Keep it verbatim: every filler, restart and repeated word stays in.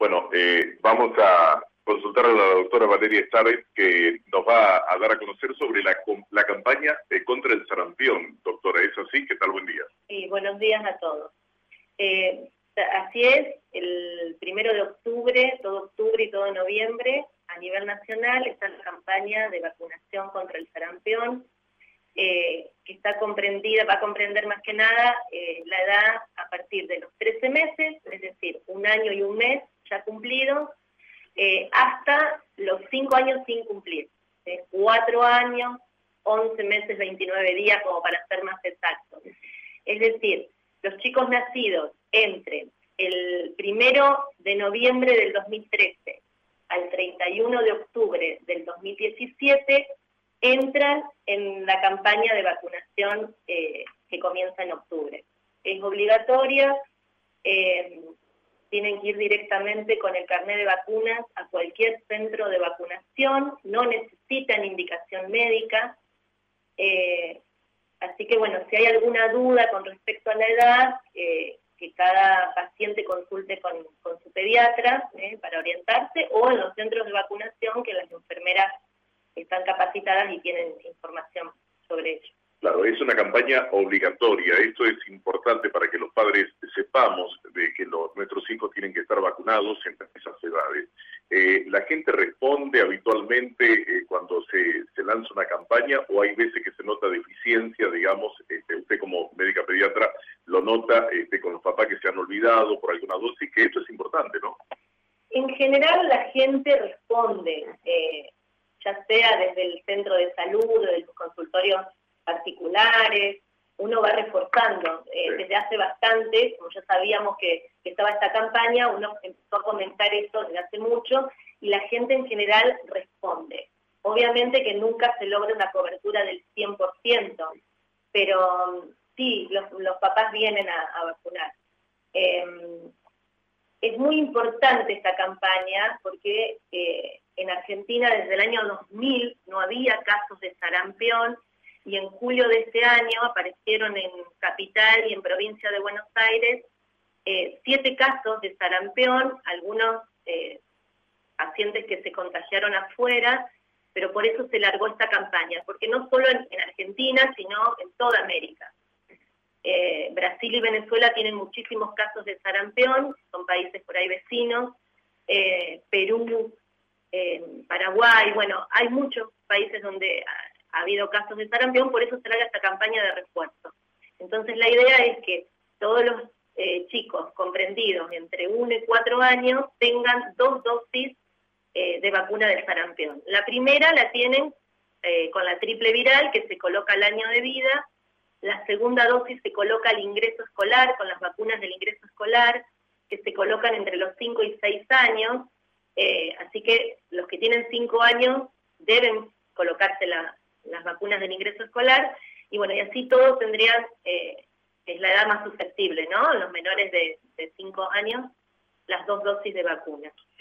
Bueno, eh, vamos a consultar a la doctora Valeria Starrett, que nos va a dar a conocer sobre la, la campaña eh, contra el sarampión. Doctora, ¿es así? ¿Qué tal? Buen día. Sí, buenos días a todos. Eh, así es, el primero de octubre, todo octubre y todo noviembre, a nivel nacional está la campaña de vacunación contra el sarampión, eh, que está comprendida, va a comprender más que nada eh, la edad a partir de los trece meses, es decir, un año y un mes ya cumplidos, eh, hasta los cinco años sin cumplir, eh, cuatro años, once meses, veintinueve días, como para ser más exactos. Es decir, los chicos nacidos entre el primero de noviembre del dos mil trece al treinta y uno de octubre del dos mil diecisiete entran en la campaña de vacunación eh, que comienza en octubre. Es obligatoria, eh, tienen que ir directamente con el carnet de vacunas a cualquier centro de vacunación, no necesitan indicación médica, eh, así que bueno, si hay alguna duda con respecto a la edad, eh, que cada paciente consulte con, con su pediatra eh, para orientarse, o en los centros de vacunación que las enfermeras están capacitadas y tienen información sobre ello. Claro, es una campaña obligatoria. Esto es importante para que los padres sepamos de que los, nuestros hijos tienen que estar vacunados en esas edades. Eh, ¿La gente responde habitualmente eh, cuando se, se lanza una campaña, o hay veces que se nota deficiencia, digamos, este, usted como médica pediatra lo nota este, con los papás que se han olvidado por alguna dosis, que esto es importante, ¿no? En general la gente responde, eh, ya sea desde el centro de salud o de los consultorios particulares, uno va reforzando. Eh, sí. Desde hace bastante, como ya sabíamos que, que estaba esta campaña, uno empezó a comentar esto desde hace mucho, y la gente en general responde. Obviamente que nunca se logra una cobertura del cien por ciento, pero sí, los, los papás vienen a, a vacunar. Eh, es muy importante esta campaña porque eh, en Argentina desde el año dos mil no había casos de sarampión, y en julio de este año aparecieron en Capital y en Provincia de Buenos Aires eh, siete casos de sarampión, algunos eh, pacientes que se contagiaron afuera, pero por eso se largó esta campaña, porque no solo en, en Argentina, sino en toda América. Eh, Brasil y Venezuela tienen muchísimos casos de sarampión, son países por ahí vecinos, eh, Perú, eh, Paraguay, bueno, hay muchos países donde ha habido casos de sarampión, por eso se larga esta campaña de refuerzo. Entonces la idea es que todos los eh, chicos comprendidos entre uno y cuatro años tengan dos dosis eh, de vacuna del sarampión. La primera la tienen eh, con la triple viral, que se coloca al año de vida. La segunda dosis se coloca al ingreso escolar, con las vacunas del ingreso escolar, que se colocan entre los cinco y seis años. Eh, así que los que tienen cinco años deben colocarse la las vacunas del ingreso escolar, y bueno, y así todos tendrían, eh, es la edad más susceptible, ¿no? Los menores de cinco años, las dos dosis de vacuna.